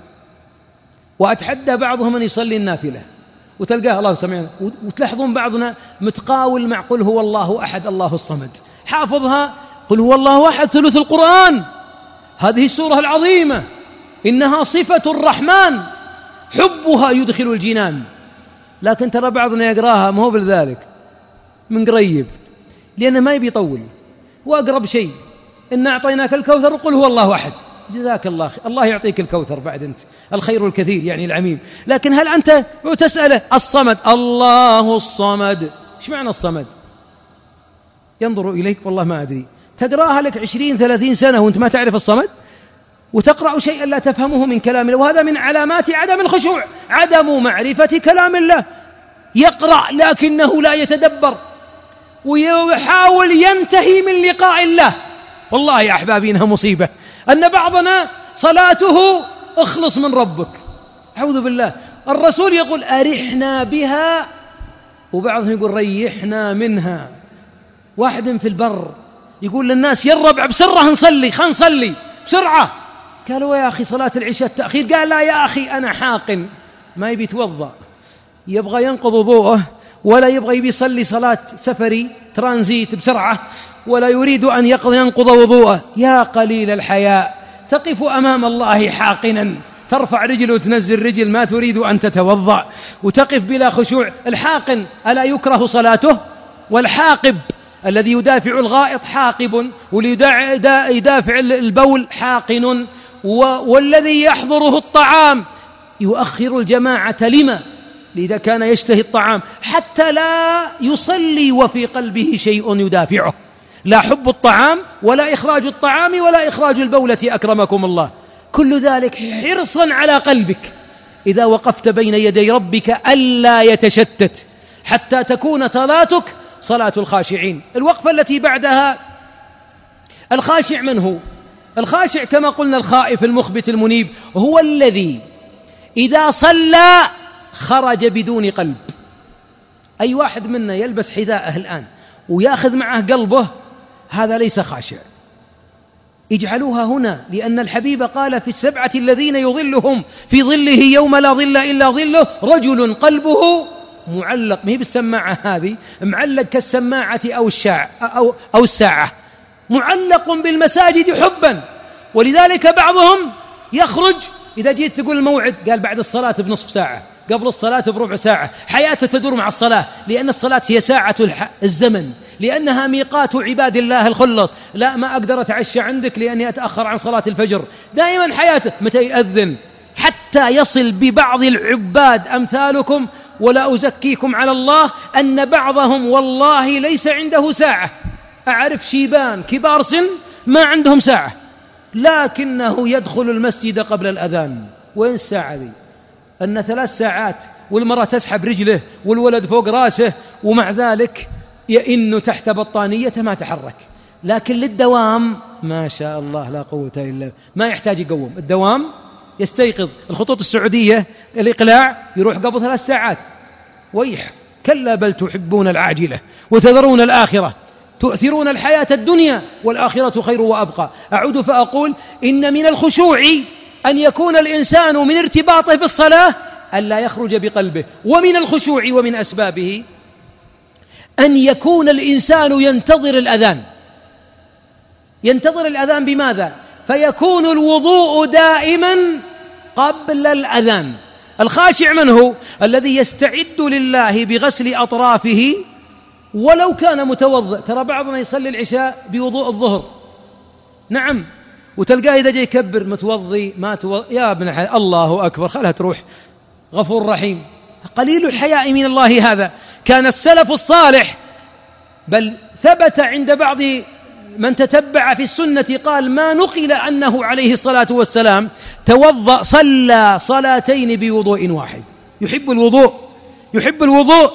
وأتحدى بعضهم من يصلي النافلة وتلقاه الله سمعنا، وتلاحظون بعضنا متقاول مع قل هو الله أحد الله الصمد، حافظها قل هو الله أحد ثلث القرآن، هذه السورة العظيمة إنها صفة الرحمن حبها يدخل الجنان، لكن ترى بعضنا يقراها ما هو بالذلك من قريب، لأنه ما يبي يطول، وأقرب شيء إن أعطيناك الكوثر وقل هو الله أحد، جزاك الله خير، الله يعطيك الكوثر بعد أنت الخير الكثير يعني العميم. لكن هل أنت تسأله الصمد، الله الصمد، إيش معنى الصمد؟ ينظر إليك والله ما أدري، تقرأها لك عشرين ثلاثين سنة وأنت ما تعرف الصمد، وتقرأ شيئا لا تفهمه من كلام الله، وهذا من علامات عدم الخشوع، عدم معرفة كلام الله. يقرأ لكنه لا يتدبر ويحاول ينتهي من لقاء الله. والله يا أحبابي إنها مصيبة أن بعضنا صلاته اخلص من ربك، أعوذ بالله. الرسول يقول أرحنا بها، وبعضهم يقول ريحنا منها. واحد في البر يقول للناس يا الربع بسرعة نصلي، خلينا نصلي بسرعة. قالوا يا أخي صلاة العشاء التأخير، قال لا يا أخي أنا حاقن، ما يبي يتوضأ، يبغى ينقض وضوءه، ولا يبغى يبي يصلي صلاة سفري ترانزيت بسرعة، ولا يريد أن ينقض وضوءه. يا قليل الحياء، تقف أمام الله حاقنا، ترفع رجل وتنزل رجل، ما تريد أن تتوضأ، وتقف بلا خشوع. الحاقن ألا يكره صلاته؟ والحاقب الذي يدافع الغائط حاقب، واليدافع البول حاقن، والذي يحضره الطعام يؤخر الجماعة لما؟ لذا كان يشتهي الطعام حتى لا يصلي وفي قلبه شيء يدافعه، لا حب الطعام ولا إخراج الطعام ولا إخراج البولة أكرمكم الله، كل ذلك حرصا على قلبك إذا وقفت بين يدي ربك ألا يتشتت، حتى تكون صلاتك صلاة الخاشعين. الوقفة التي بعدها، الخاشع من هو؟ الخاشع كما قلنا الخائف المخبت المنيب، هو الذي إذا صلى خرج بدون قلب، أي واحد منا يلبس حذاءه الآن ويأخذ معه قلبه، هذا ليس خاشع. اجعلوها هنا، لأن الحبيب قال في السبعة الذين يظلهم في ظله يوم لا ظل إلا ظله رجل قلبه معلق، ما هي بالسماعة هذه، معلق كالسماعة أو الشاع أو, أو الساعة، معلق بالمساجد حبا. ولذلك بعضهم يخرج إذا جيت تقول الموعد، قال بعد الصلاة بنصف ساعة، قبل الصلاة بربع ساعة، حياته تدور مع الصلاة، لأن الصلاة هي ساعة الزمن، لأنها ميقات عباد الله الخلص. لا، ما أقدر أتعشى عندك لأني أتأخر عن صلاة الفجر. دائما حياته متى يأذن، حتى يصل ببعض العباد أمثالكم، ولا أزكيكم على الله، أن بعضهم والله ليس عنده ساعة. أعرف شيبان كبار سن ما عندهم ساعة، لكنه يدخل المسجد قبل الأذان. وين الساعة ذي؟ أن ثلاث ساعات والمرأة تسحب رجله والولد فوق راسه، ومع ذلك يئن تحت بطانية ما تحرك. لكن للدوام ما شاء الله لا قوة إلا، ما يحتاج يقوم الدوام، يستيقظ. الخطوط السعودية الإقلاع يروح قبل ثلاث ساعات. ويح، كلا بل تحبون العاجلة وتذرون الآخرة، تؤثرون الحياة الدنيا والآخرة خير وأبقى. أعود فأقول إن من الخشوع أن يكون الإنسان من ارتباطه بالصلاة ألا يخرج بقلبه، ومن الخشوع ومن أسبابه أن يكون الإنسان ينتظر الأذان. ينتظر الأذان بماذا؟ فيكون الوضوء دائما قبل الأذان. الخاشع من هو؟ الذي يستعد لله بغسل أطرافه ولو كان متوضئ. ترى بعضنا يصلي العشاء بوضوء الظهر، نعم، وتلقاه إذا جاي يكبر متوضي ما توضي، يا ابن الحلال الله أكبر، خلها تروح، غفور رحيم. قليل الحياء من الله هذا. كان السلف الصالح، بل ثبت عند بعض من تتبع في السنة قال ما نقل أنه عليه الصلاة والسلام توضأ صلى صلاتين بوضوء واحد. يحب الوضوء، يحب الوضوء.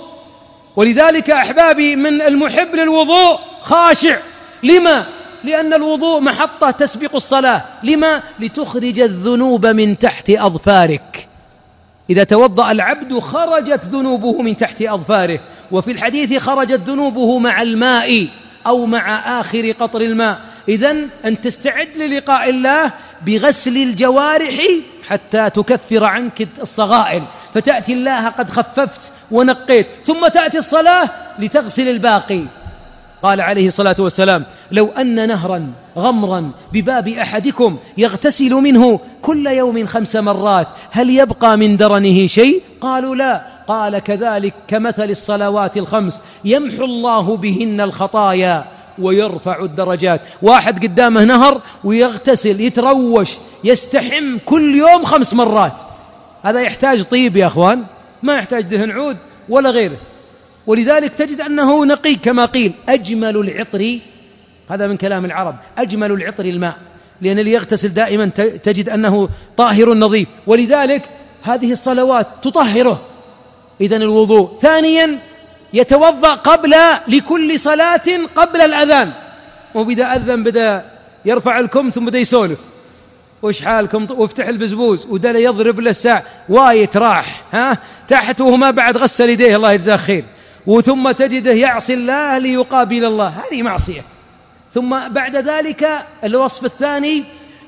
ولذلك أحبابي من المحب للوضوء خاشع. لما؟ لأن الوضوء محطة تسبق الصلاة. لما؟ لتخرج الذنوب من تحت أظفارك. إذا توضأ العبد خرجت ذنوبه من تحت أظفاره. وفي الحديث خرجت ذنوبه مع الماء أو مع آخر قطر الماء. إذن أن تستعد للقاء الله بغسل الجوارح حتى تكفر عنك الصغائر، فتأتي الله قد خففت ونقيت، ثم تأتي الصلاة لتغسل الباقي. قال عليه الصلاة والسلام لو أن نهرا غمرا بباب أحدكم يغتسل منه كل يوم خمس مرات هل يبقى من درنه شيء؟ قالوا لا. قال كذلك كمثل الصلوات الخمس يمحو الله بهن الخطايا ويرفع الدرجات. واحد قدامه نهر ويغتسل يتروش يستحم كل يوم خمس مرات، هذا يحتاج طيب يا أخوان، ما يحتاج دهن عود ولا غيره. ولذلك تجد أنه نقي كما قيل. أجمل العطر، هذا من كلام العرب، أجمل العطر الماء، لأن اللي يغتسل دائما تجد أنه طاهر نظيف. ولذلك هذه الصلوات تطهره. إذن الوضوء. ثانيا يتوضأ قبل لكل صلاة قبل الأذان، وبدأ أذن بدأ يرفع الكم ثم بدأ يسولف وش حالكم وافتح البزبوز ودل يضرب له الساعة وايت راح ها تحت وهو ما بعد غسل يديه الله يجزاه خير، وثم تجده يعصي الله ليقابل الله، هذه معصية. ثم بعد ذلك الوصف الثاني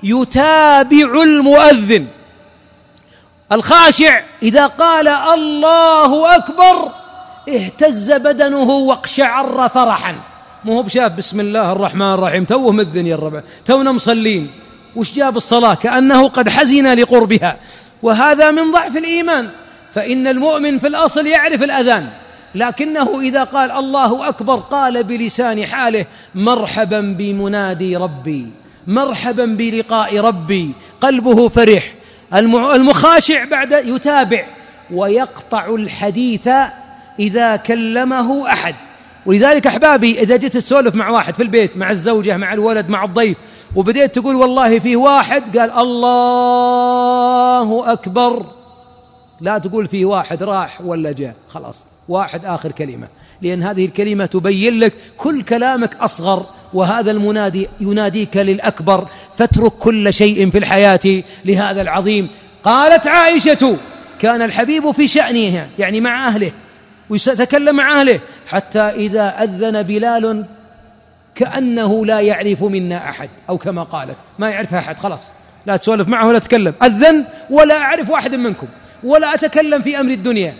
يتابع المؤذن. الخاشع إذا قال الله أكبر اهتز بدنه واقشعر فرحا، مو هو بشاف بسم الله الرحمن الرحيم توه مذن يا الربع تونا مصلين وش جاب الصلاة، كأنه قد حزن لقربها. وهذا من ضعف الإيمان، فإن المؤمن في الأصل يعرف الأذان، لكنه إذا قال الله أكبر قال بلسان حاله مرحبا بمنادي ربي، مرحبا بلقاء ربي، قلبه فرح. المخاشع بعد يتابع ويقطع الحديث إذا كلمه أحد. ولذلك أحبابي إذا جيت تسولف مع واحد في البيت مع الزوجة مع الولد مع الضيف وبديت تقول والله فيه واحد قال الله أكبر، لا تقول فيه واحد راح ولا جاء، خلاص واحد آخر كلمة، لأن هذه الكلمة تبين لك كل كلامك أصغر، وهذا المنادي يناديك للأكبر، فاترك كل شيء في الحياة لهذا العظيم. قالت عائشة كان الحبيب في شأنها يعني مع أهله، ويتكلم مع أهله، حتى إذا أذن بلال كأنه لا يعرف منا أحد، أو كما قالت ما يعرف أحد، خلاص لا تسولف معه ولا تكلم، أذن ولا أعرف واحد منكم، ولا أتكلم في أمر الدنيا،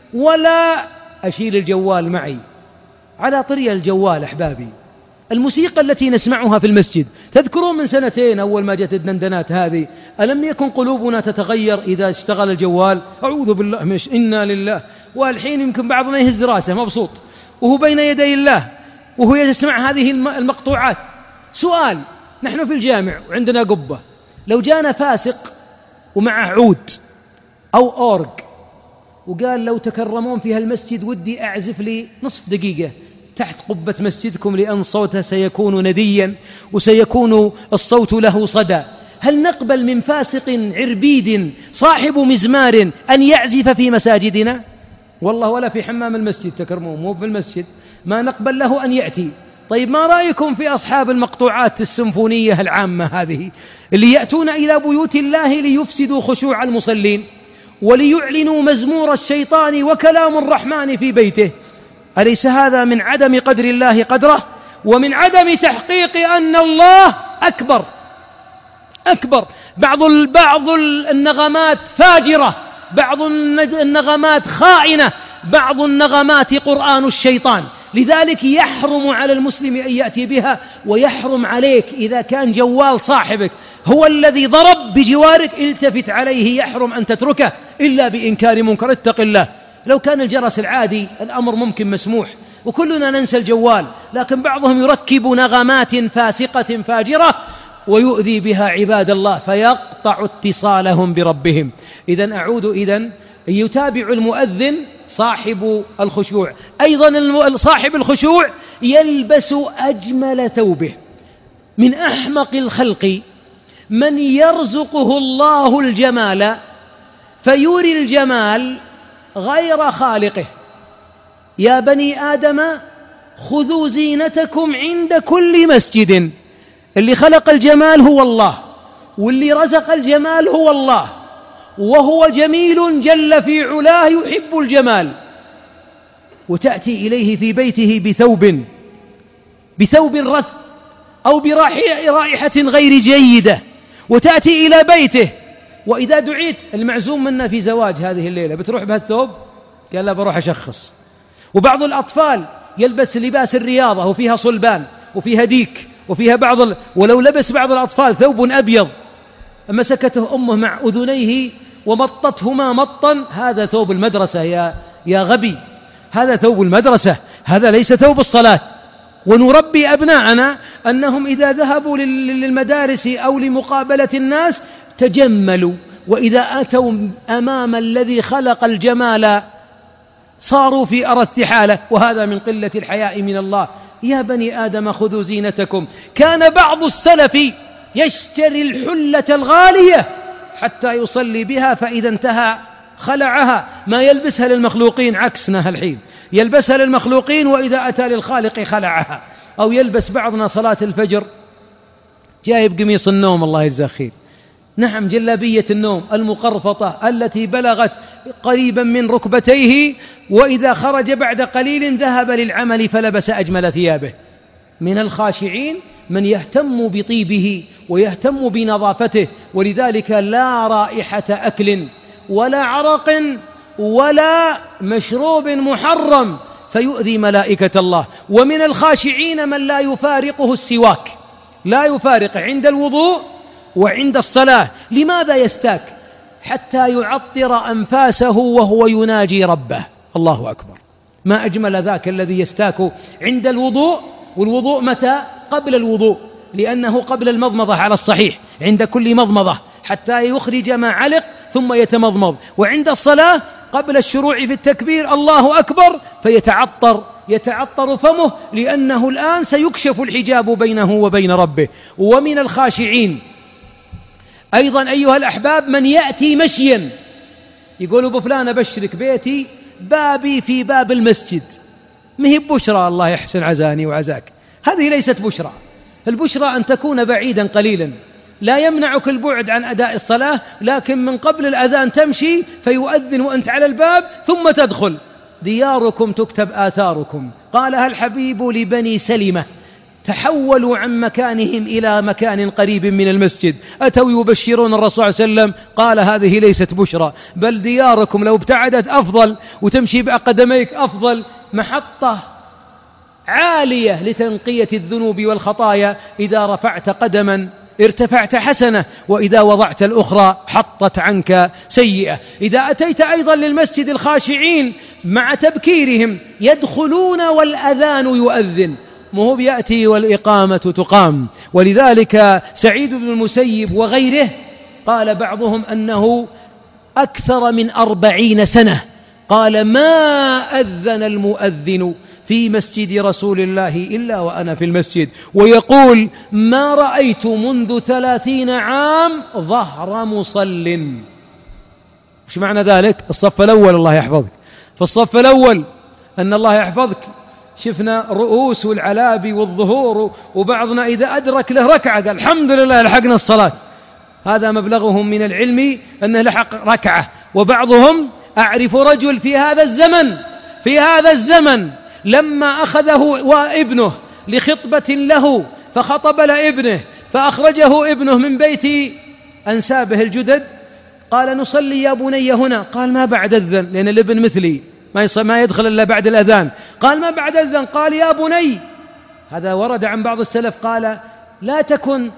ولا أشيل الجوال معي. على طريق الجوال أحبابي، الموسيقى التي نسمعها في المسجد، تذكرون من سنتين أول ما جت الدندنات هذه، ألم يكن قلوبنا تتغير إذا اشتغل الجوال؟ أعوذ بالله مش إنا لله. والحين يمكن بعضنا يهز راسه مبسوط وهو بين يدي الله وهو يسمع هذه المقطوعات. سؤال، نحن في الجامع وعندنا قبة، لو جانا فاسق ومعه عود أو أورج وقال لو تكرمون في هالمسجد ودي أعزف لي نصف دقيقة تحت قبة مسجدكم لأن صوته سيكون نديا وسيكون الصوت له صدى، هل نقبل من فاسق عربيد صاحب مزمار أن يعزف في مساجدنا؟ والله ولا في حمام المسجد تكرمون، مو في المسجد، ما نقبل له أن يأتي. طيب ما رأيكم في أصحاب المقطوعات السيمفونية العامة هذه اللي يأتون إلى بيوت الله ليفسدوا خشوع المصلين وليعلنوا مزمور الشيطان وكلام الرحمن في بيته؟ أليس هذا من عدم قدر الله قدره، ومن عدم تحقيق أن الله أكبر أكبر؟ بعض بعض النغمات فاجرة، بعض النغمات خائنة، بعض النغمات قرآن الشيطان، لذلك يحرم على المسلم أن يأتي بها، ويحرم عليك إذا كان جوال صاحبك هو الذي ضرب بجوارك التفت عليه، يحرم أن تتركه إلا بإنكار منكر. اتق الله. لو كان الجرس العادي الأمر ممكن مسموح وكلنا ننسى الجوال، لكن بعضهم يركب نغمات فاسقة فاجرة ويؤذي بها عباد الله فيقطع اتصالهم بربهم. إذن أعود إذن يتابع المؤذن صاحب الخشوع. أيضا صاحب الخشوع يلبس أجمل ثوبه. من أحمق الخلق من يرزقه الله الجمال فيوري الجمال غير خالقه. يا بني آدم خذوا زينتكم عند كل مسجد. اللي خلق الجمال هو الله، واللي رزق الجمال هو الله، وهو جميل جل في علاه يحب الجمال. وتأتي إليه في بيته بثوب بثوب رث أو برائحة غير جيدة، وتأتي إلى بيته وإذا دعيت المعزوم منا في زواج هذه الليلة بتروح بهالثوب؟ قال لا بروح أشخص. وبعض الأطفال يلبس لباس الرياضة وفيها صلبان وفيها ديك وفيها بعض ال... ولو لبس بعض الأطفال ثوب أبيض مسكته أمه مع أذنيه ومطتهما مطا، هذا ثوب المدرسة يا يا غبي، هذا ثوب المدرسة، هذا ليس ثوب الصلاة. ونربي أبناءنا أنهم إذا ذهبوا للمدارس أو لمقابلة الناس تجملوا، وإذا أتوا أمام الذي خلق الجمال صاروا في أرث حالة، وهذا من قلة الحياء من الله. يا بني آدم خذوا زينتكم. كان بعض السلف يشتري الحلة الغالية حتى يصلي بها، فإذا انتهى خلعها، ما يلبسها للمخلوقين عكسنا الحين، يلبسها للمخلوقين وإذا أتى للخالق خلعها. أو يلبس بعضنا صلاة الفجر جايب قميص النوم الله يجزاه خير، نعم جلابية النوم المقرفطة التي بلغت قريبا من ركبتيه، وإذا خرج بعد قليل ذهب للعمل فلبس أجمل ثيابه. من الخاشعين من يهتم بطيبه ويهتم بنظافته، ولذلك لا رائحة أكل ولا عرق ولا مشروب محرم فيؤذي ملائكة الله. ومن الخاشعين من لا يفارقه السواك، لا يفارقه عند الوضوء وعند الصلاة. لماذا يستاك؟ حتى يعطر أنفاسه وهو يناجي ربه. الله أكبر، ما أجمل ذاك الذي يستاك عند الوضوء. والوضوء متى؟ قبل الوضوء، لأنه قبل المضمضة على الصحيح، عند كل مضمضة حتى يخرج ما علق ثم يتمضمض. وعند الصلاة قبل الشروع في التكبير الله أكبر فيتعطر يتعطر فمه، لأنه الآن سيكشف الحجاب بينه وبين ربه. ومن الخاشعين أيضا أيها الأحباب من يأتي مشيا، يقول أبو فلان أبشرك بيتي بابي في باب المسجد، ما هي بشرى الله يحسن عزاني وعزاك، هذه ليست بشرى. البشرى أن تكون بعيدا قليلا، لا يمنعك البعد عن أداء الصلاة، لكن من قبل الأذان تمشي فيؤذن وأنت على الباب ثم تدخل. دياركم تكتب آثاركم. قالها الحبيب لبني سلمة، تحولوا عن مكانهم إلى مكان قريب من المسجد، أتوا يبشرون الرسول صلى الله عليه وسلم، قال هذه ليست بشرى، بل دياركم لو ابتعدت أفضل وتمشي بقدميك أفضل، محطة عالية لتنقية الذنوب والخطايا، إذا رفعت قدما ارتفعت حسنة، وإذا وضعت الأخرى حطت عنك سيئة. إذا أتيت أيضا للمسجد الخاشعين مع تبكيرهم يدخلون والأذان يؤذن، مو بيأتي والإقامة تقام. ولذلك سعيد بن المسيب وغيره قال بعضهم أنه أكثر من أربعين سنة قال ما أذن المؤذن في مسجد رسول الله إلا وأنا في المسجد، ويقول ما رأيت منذ ثلاثين عام ظهر مصل. وش معنى ذلك؟ الصف الأول الله يحفظك، في الصف الأول أن الله يحفظك شفنا رؤوس والعلابي والظهور، وبعضنا إذا أدرك له ركعة قال الحمد لله لحقنا الصلاة، هذا مبلغهم من العلم أنه لحق ركعة. وبعضهم أعرف رجل في هذا الزمن في هذا الزمن لما أخذه وابنه لخطبة له فخطب لابنه فأخرجه ابنه من بيت أنسابه الجدد، قال نصلي يا بني هنا، قال ما بعد الذن، لأن الابن مثلي ما يدخل إلا بعد الأذان، قال ما بعد الذن، قال يا بني، هذا ورد عن بعض السلف، قال لا تكن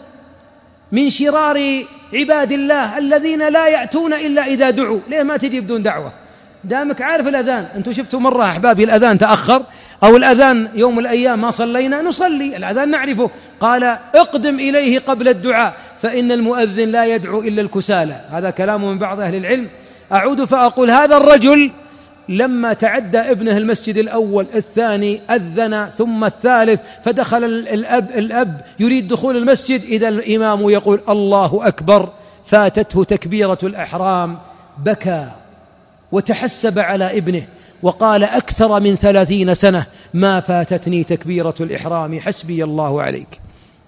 من شرار عباد الله الذين لا يأتون إلا إذا دعوا. ليه ما تجي بدون دعوة؟ دامك عارف الأذان. أنتم شفتوا مرة أحبابي الأذان تأخر أو الأذان يوم الأيام ما صلينا، نصلي الأذان نعرفه، قال اقدم إليه قبل الدعاء فإن المؤذن لا يدعو إلا الكسالى. هذا كلام من بعض أهل العلم. أعود فأقول هذا الرجل لما تعدى ابنه المسجد الأول الثاني أذن ثم الثالث، فدخل الأب, الأب يريد دخول المسجد، إذا الإمام يقول الله أكبر، فاتته تكبيرة الإحرام، بكى وتحسب على ابنه وقال أكثر من ثلاثين سنة ما فاتتني تكبيرة الإحرام، حسبي الله عليك.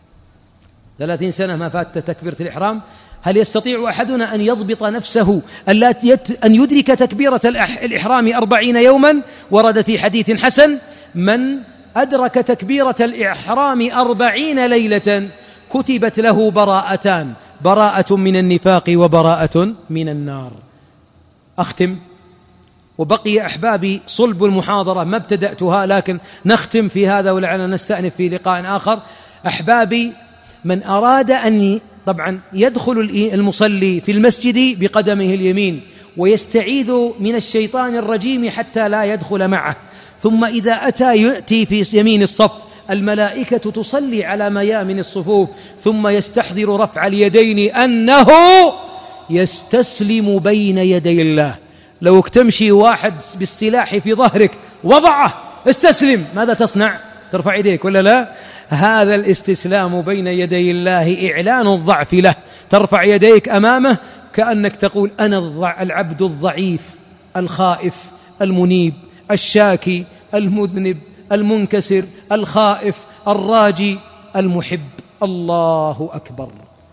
ثلاثين سنة ما فاتت تكبيرة الإحرام. هل يستطيع أحدنا أن يضبط نفسه أن يدرك تكبيرة الإحرام أربعين يوما؟ ورد في حديث حسن من أدرك تكبيرة الإحرام أربعين ليلة كتبت له براءتان، براءة من النفاق وبراءة من النار. أختم، وبقي أحبابي صلب المحاضرة ما ابتدأتها، لكن نختم في هذا ولعلنا نستأنف في لقاء آخر. أحبابي، من أراد أن طبعا يدخل المصلي في المسجد بقدمه اليمين ويستعيذ من الشيطان الرجيم حتى لا يدخل معه، ثم إذا أتى يأتي في يمين الصف الملائكة تصلي على ميامن الصفوف، ثم يستحضر رفع اليدين أنه يستسلم بين يدي الله. لو تمشي واحد بالسلاح في ظهرك وضعه استسلم، ماذا تصنع؟ ترفع يديك ولا لا؟ هذا الاستسلام بين يدي الله إعلان الضعف له، ترفع يديك أمامه كأنك تقول أنا العبد الضعيف الخائف المنيب الشاكي المذنب المنكسر الخائف الراجي المحب. الله أكبر.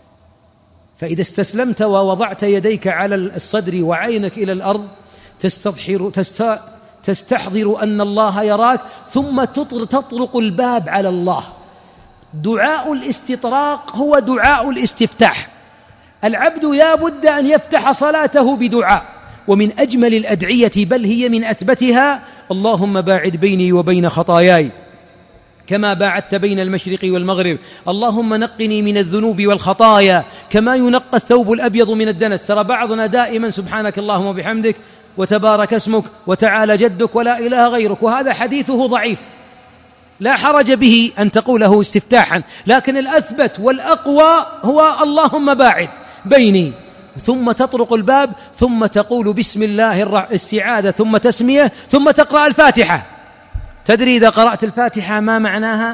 فإذا استسلمت ووضعت يديك على الصدر وعينك إلى الأرض تستظهر تستحضر أن الله يراك، ثم تطرق الباب على الله. دعاء الاستطراق هو دعاء الاستفتاح. العبد لا بد أن يفتح صلاته بدعاء، ومن أجمل الأدعية بل هي من أثبتها اللهم باعد بيني وبين خطاياي كما باعدت بين المشرق والمغرب، اللهم نقني من الذنوب والخطايا كما ينقى الثوب الأبيض من الدنس. ترى بعضنا دائما سبحانك اللهم وبحمدك وتبارك اسمك وتعالى جدك ولا إله غيرك، وهذا حديثه ضعيف لا حرج به أن تقوله استفتاحا، لكن الأثبت والأقوى هو اللهم باعد بيني، ثم تطرق الباب، ثم تقول بسم الله الاستعاذة، ثم تسمية، ثم تقرأ الفاتحة. تدري إذا قرأت الفاتحة ما معناها؟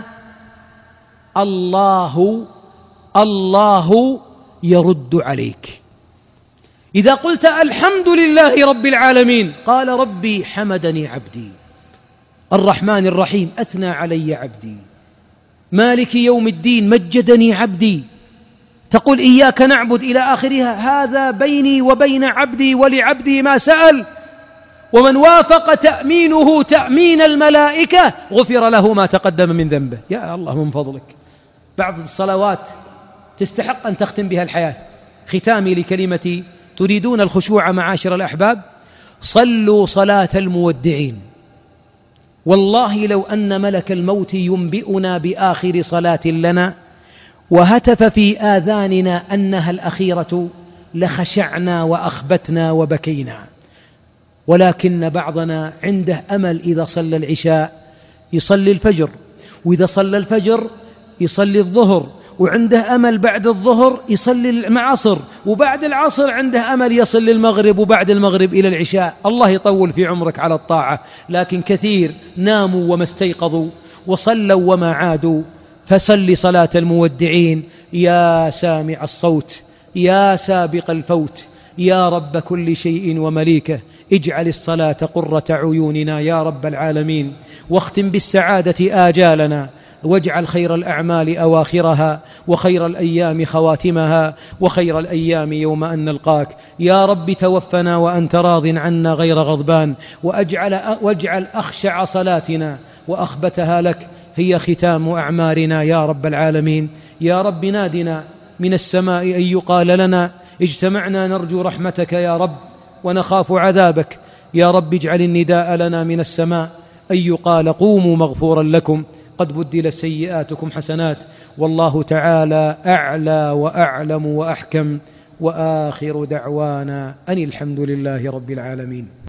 الله الله يرد عليك. إذا قلت الحمد لله رب العالمين قال ربي حمدني عبدي، الرحمن الرحيم أثنى علي عبدي، مالك يوم الدين مجدني عبدي، تقول إياك نعبد إلى آخرها، هذا بيني وبين عبدي ولعبدي ما سأل. ومن وافق تأمينه تأمين الملائكة غفر له ما تقدم من ذنبه. يا الله من فضلك، بعض الصلوات تستحق أن تختم بها الحياة. ختامي لكلمتي: تريدون الخشوع معاشر الأحباب؟ صلوا صلاة المودعين. والله لو أن ملك الموت ينبئنا بآخر صلاة لنا وهتف في آذاننا أنها الأخيرة لخشعنا وأخبتنا وبكينا. ولكن بعضنا عنده أمل إذا صلى العشاء يصلي الفجر، وإذا صلى الفجر يصلي الظهر، وعنده أمل بعد الظهر يصلي العصر، وبعد العصر عنده أمل يصلي المغرب، وبعد المغرب إلى العشاء. الله يطول في عمرك على الطاعة. لكن كثير ناموا وما استيقظوا وصلوا وما عادوا. فصل صلاة المودعين يا سامع الصوت، يا سابق الفوت، يا رب كل شيء ومليكه، اجعل الصلاة قرة عيوننا يا رب العالمين، واختم بالسعادة آجالنا، واجعل خير الأعمال أواخرها، وخير الأيام خواتمها، وخير الأيام يوم أن نلقاك. يا رب توفنا وأنت راض عنا غير غضبان، وأجعل, واجعل أخشع صلاتنا وأخبتها لك هي ختام أعمارنا يا رب العالمين. يا رب نادنا من السماء أن يقال لنا اجتمعنا نرجو رحمتك يا رب ونخاف عذابك. يا رب اجعل النداء لنا من السماء أن يقال قوموا مغفورا لكم قد بدلت سيئاتكم حسنات. والله تعالى أعلى وأعلم وأحكم، وآخر دعوانا أن الحمد لله رب العالمين.